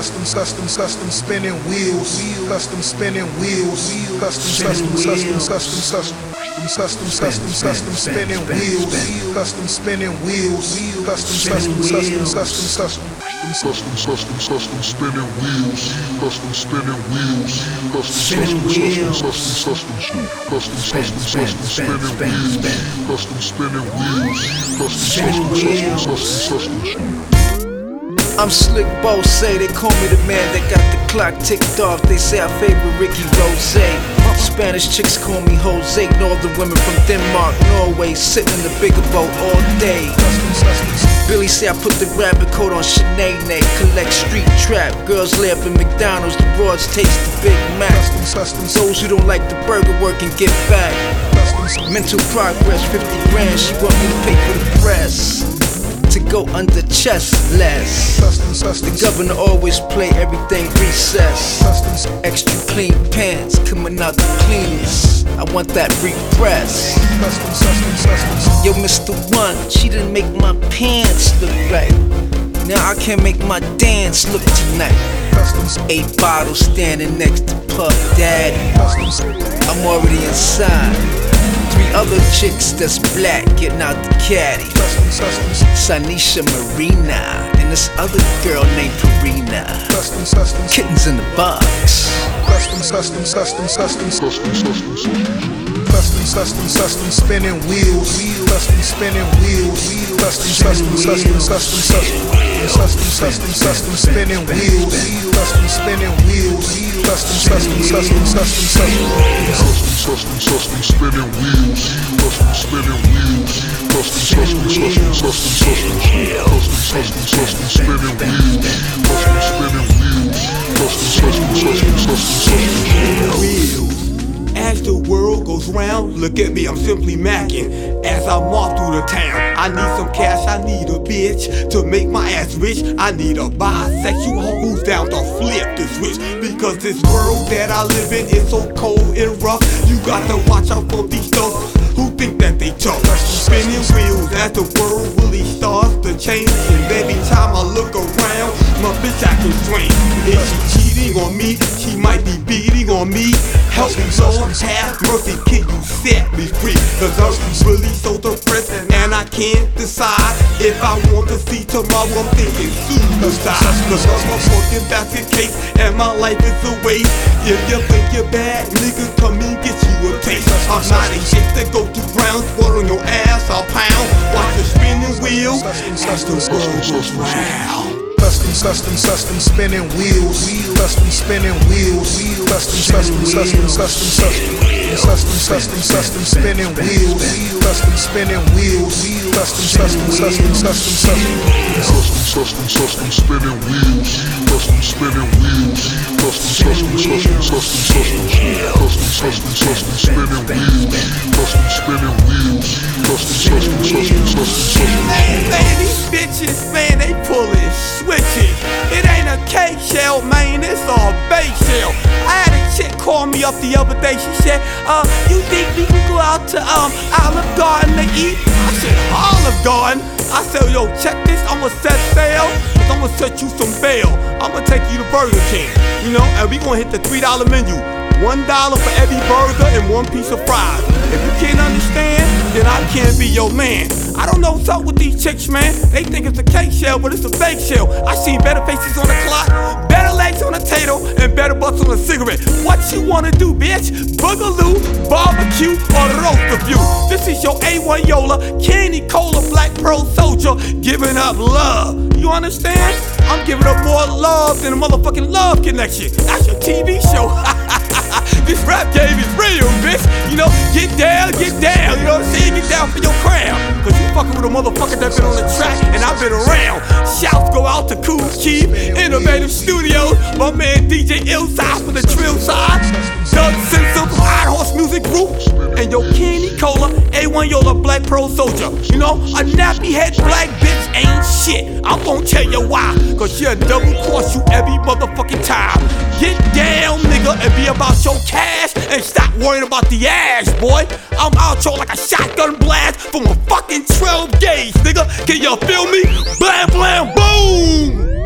custom spinning wheels, custom spinning wheels, custom spinning wheels, custom spinning wheels, custom spinning wheels, custom spinning wheels, custom spinning wheels, custom spinning wheels, custom. I'm Slick Bo, say they call me the man that got the clock ticked off. They say I favor Ricky Rose. Spanish chicks call me Jose. Northern women from Denmark, Norway, sitting in the bigger boat all day. Billy say I put the rabbit coat on Sinead, collect street trap. Girls lay up in McDonald's, the broads taste the Big Mac. Those who don't like the burger work and get back. Mental progress, 50 grand, she want me to pay for the press. To go under chestless. The governor always play everything recess. Extra clean pants coming out the cleanest. I want that repress. Yo, Mr. One, she didn't make my pants look right. Now I can't make my dance look tonight. 8 bottles standing next to Puff Daddy. I'm already inside. 3 other chicks that's black getting out the caddy. Sanisha Marina and this other girl named Karina. Kittens in the box. Custom spinning wheels, custom spinning wheels, custom spinning wheels, custom spinning wheels, custom spinning wheels, custom spinning wheels, custom spinning wheels, custom spinning wheels. As the world goes round, look at me, I'm simply macking. As I march through the town, I need some cash, I need a bitch to make my ass rich. I need a bisexual who's down to flip the switch. Because this world that I live in is so cold and rough. You got to watch out for these thugs who think that they tough. Spinning wheels as the world really starts to change. And every time I look around, my bitch acting strange. Is she cheating on me? She might be beating on me. Help me, Lord, have mercy, can you set me free? Cause I'm really so depressed and I can't decide if I want to see tomorrow. I'm thinking suicide. Cause I'm a fucking basket case and my life is a waste. If you think you're bad, nigga, come and get you a taste. I'm not a shit that go to ground, what on your ass, I'll pound. Watch the spinning wheel as the world goes round. Custom spinning wheels, custom spinning wheels, custom spinning wheels, custom spinning wheels, custom spinning wheels, custom spinning wheels, custom spinning wheels, custom spinning wheels, custom man, these bitches, man, they pullin' switches. It ain't a cake shell, man, it's a bake shell. I had a chick call me up the other day. She said, you think we can go out to Olive Garden to eat? I said, Olive Garden? I said, yo, check this, I'ma set sail, cause I'ma set you some bail. I'ma take you to Burger King, you know, and we gonna hit the $3 menu. $1 for every burger and 1 piece of fries. If you can't understand, then I can't be your man. I don't know what's up with these chicks, man. They think it's a cake shell, but it's a fake shell. I seen better faces on the clock, better legs on a tato, and better butts on a cigarette. What you wanna do, bitch? Boogaloo, barbecue, or the roast of you? This is your A1 Yola, Candy Cola, Black Pearl Soldier, giving up love. You understand? I'm giving up more love than a motherfucking Love Connection. That's your TV show. This rap game is real, bitch. You know, get down, you know what I'm saying? Get down for your crown. Cause you fucking with a motherfucker that been on the track and I've been around. Shouts go out to Cool Keith, Innovative Studios, my man DJ Illside for the Trill Side, Doug Simpson from Iron Horse Music Group, and your Candy Cola, A1 Yola, Black Pearl Soldier. You know, a nappy head black bitch ain't shit. I'm gonna tell you why. Cause she'll double cross you every motherfucking time. Get down, nigga, and be about your cash and stop worrying about the ass, boy. I'm out here like a shotgun blast from a fucking 12 gauge, nigga. Can y'all feel me? Blam, blam, boom!